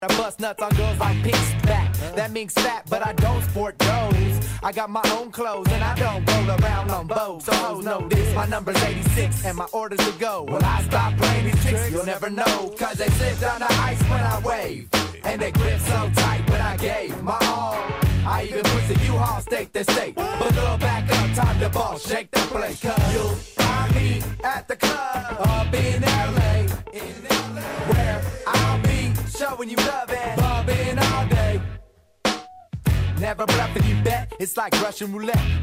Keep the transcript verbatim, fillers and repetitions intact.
I bust nuts on girls like pigs back. That means fat, but I don't sport those. I got my own clothes and I don't roll around on boats. So hoes know this, my number's eighty-six and my orders to go. Will I stop playing these tricks? You'll never know, cause they slipped on the ice when I wave. And they grip so tight when I gave my all. I even push the U-Haul stake the state. But girl, back up, time to ball, shake the place. Cause you'll find me at the club up in L A, in L A, where I'll be showing you love and bumping all day. Never bluffing, you bet, it's like Russian roulette.